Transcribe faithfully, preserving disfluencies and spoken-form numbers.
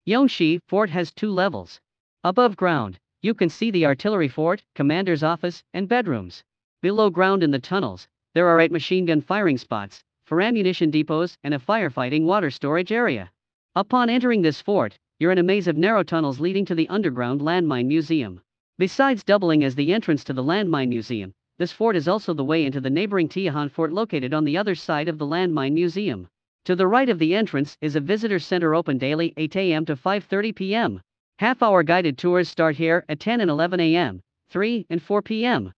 Yongshi Fort has two levels. Above ground, you can see the artillery fort, commander's office, and bedrooms. Below ground in the tunnels, there are eight machine gun firing spots, four ammunition depots, and a firefighting water storage area. Upon entering this fort, you're in a maze of narrow tunnels leading to the underground landmine museum. Besides doubling as the entrance to the landmine museum, this fort is also the way into the neighboring Tiahan Fort located on the other side of the landmine museum. To the right of the entrance is a visitor center open daily eight a m to five thirty p m Half-hour guided tours start here at ten and eleven a m, three and four p m